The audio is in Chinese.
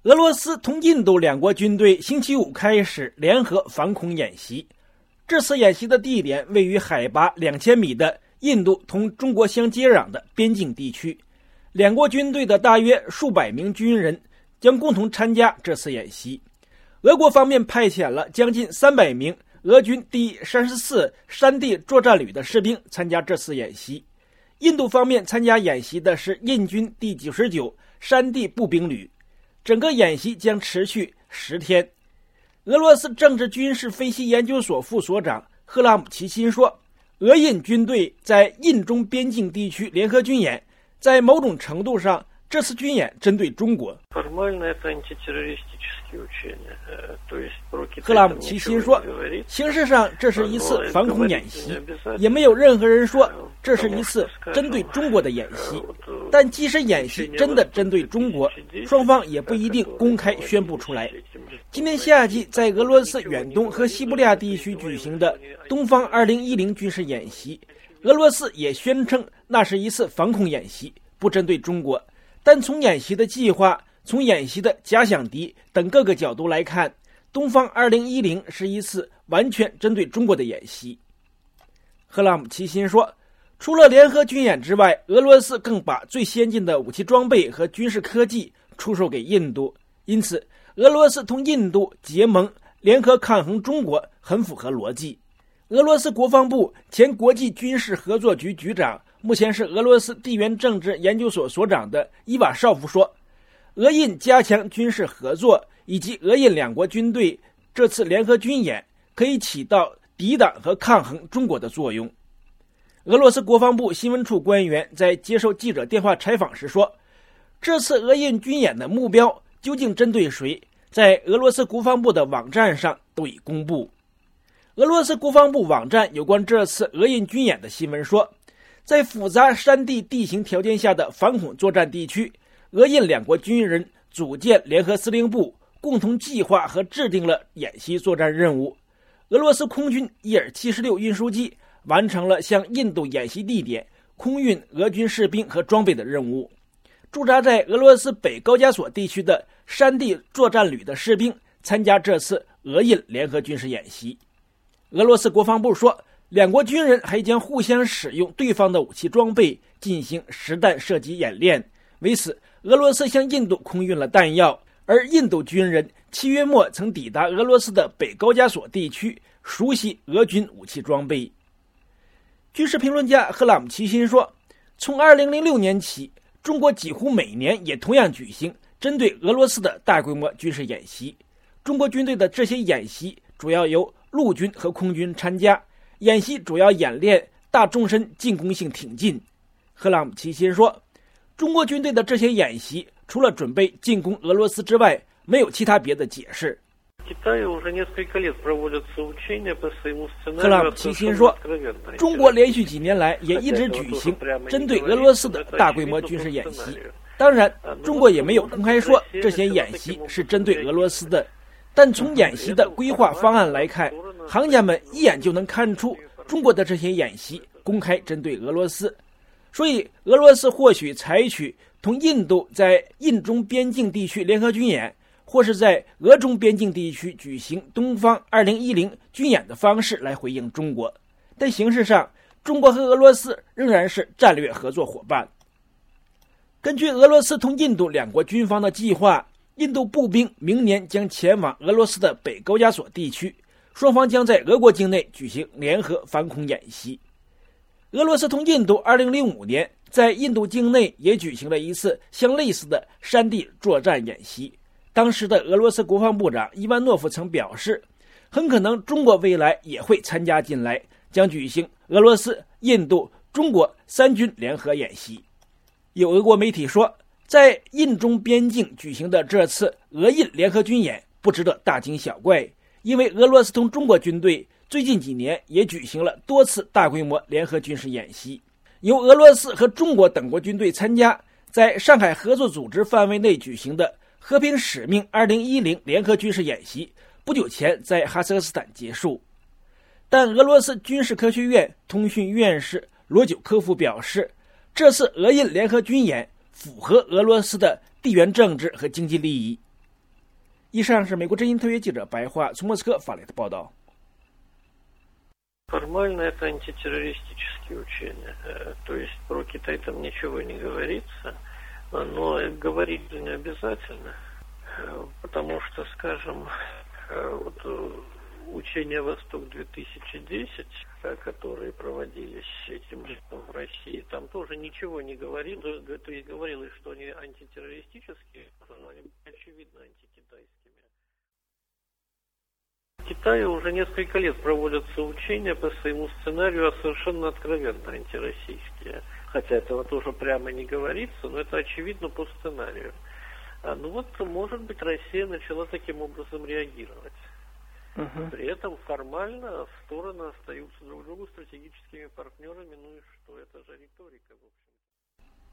俄罗斯同印度两国军队星期五开始联合反恐演习。这次演习的地点位于海拔2000米的印度同中国相接壤的边境地区。两国军队的大约数百名军人将共同参加这次演习。俄国方面派遣了将近300名俄军第34山地作战旅的士兵参加这次演习。印度方面参加演习的是印军第99山地步兵旅。整个演习将持续10天。俄罗斯政治军事分析研究所副所长赫拉姆齐钦说，俄印军队在印中边境地区联合军演，在某种程度上，这次军演针对中国。赫拉姆齐钦说，形式上这是一次反恐演习，也没有任何人说这是一次针对中国的演习。但即使演习真的针对中国，双方也不一定公开宣布出来。今年夏季在俄罗斯远东和西伯利亚地区举行的东方2010军事演习，俄罗斯也宣称那是一次反恐演习，不针对中国。但从演习的计划、从演习的假想敌等各个角度来看，东方2010是一次完全针对中国的演习。赫拉姆齐钦说，除了联合军演之外，俄罗斯更把最先进的武器装备和军事科技出售给印度，因此俄罗斯同印度结盟联合抗衡中国很符合逻辑。俄罗斯国防部前国际军事合作局局长，目前是俄罗斯地缘政治研究所所长的伊瓦绍夫说，俄印加强军事合作以及俄印两国军队这次联合军演可以起到抵挡和抗衡中国的作用。俄罗斯国防部新闻处官员在接受记者电话采访时说，这次俄印军演的目标究竟针对谁，在俄罗斯国防部的网站上都已公布。俄罗斯国防部网站有关这次俄印军演的新闻说，在复杂山地地形条件下的反恐作战地区，俄印两国军人组建联合司令部，共同计划和制定了演习作战任务。俄罗斯空军伊尔76运输机完成了向印度演习地点空运俄军士兵和装备的任务。驻扎在俄罗斯北高加索地区的山地作战旅的士兵参加这次俄印联合军事演习。俄罗斯国防部说，两国军人还将互相使用对方的武器装备进行实弹射击演练。为此，俄罗斯向印度空运了弹药，而印度军人7月末曾抵达俄罗斯的北高加索地区，熟悉俄军武器装备。军事评论家赫拉姆齐钦说，从2006年起，中国几乎每年也同样举行针对俄罗斯的大规模军事演习。中国军队的这些演习主要由陆军和空军参加，演习主要演练大纵深进攻性挺进。赫拉姆齐钦说，中国军队的这些演习除了准备进攻俄罗斯之外，没有其他别的解释。赫拉姆齐钦说，中国连续几年来也一直举行针对俄罗斯的大规模军事演习。当然，中国也没有公开说这些演习是针对俄罗斯的，但从演习的规划方案来看，行家们一眼就能看出中国的这些演习公开针对俄罗斯。所以俄罗斯或许采取同印度在印中边境地区联合军演，或是在俄中边境地区举行东方2010军演的方式来回应中国，但形式上中国和俄罗斯仍然是战略合作伙伴。根据俄罗斯同印度两国军方的计划，印度步兵明年将前往俄罗斯的北高加索地区，双方将在俄国境内举行联合反恐演习。俄罗斯同印度2005年在印度境内也举行了一次相类似的山地作战演习。当时的俄罗斯国防部长伊万诺夫曾表示，很可能中国未来也会参加进来，将举行俄罗斯、印度、中国3军联合演习。有俄国媒体说，在印中边境举行的这次俄印联合军演不值得大惊小怪，因为俄罗斯同中国军队最近几年也举行了多次大规模联合军事演习，由俄罗斯和中国等国军队参加，在上海合作组织范围内举行的和平使命2010联合军事演习不久前在哈萨克斯坦结束。但俄罗斯军事科学院通讯院士罗久科夫表示，这次俄印联合军演符合俄罗斯的地缘政治和经济利益。 以上是美国之音特约记者白桦从莫斯科发来的报道。 Формально это антитеррористические учения, то есть про Китай там ничего не говорится, но говорить не обязательно, потому что, скажем, вот учения «Восток-2010», которые проводились этим летом в России, там тоже ничего не говорилось, то есть говорилось, что они антитеррористические, но они очевидно антикитайскими. В Китае уже несколько лет проводятся учения по своему сценарию, а совершенно откровенно антироссийские. Хотя этого тоже прямо не говорится, но это очевидно по сценарию. Ну вот, может быть, Россия начала таким образом реагировать. При этом формально стороны остаются друг другу стратегическими партнерами, ну и что, это же риторика, в общем.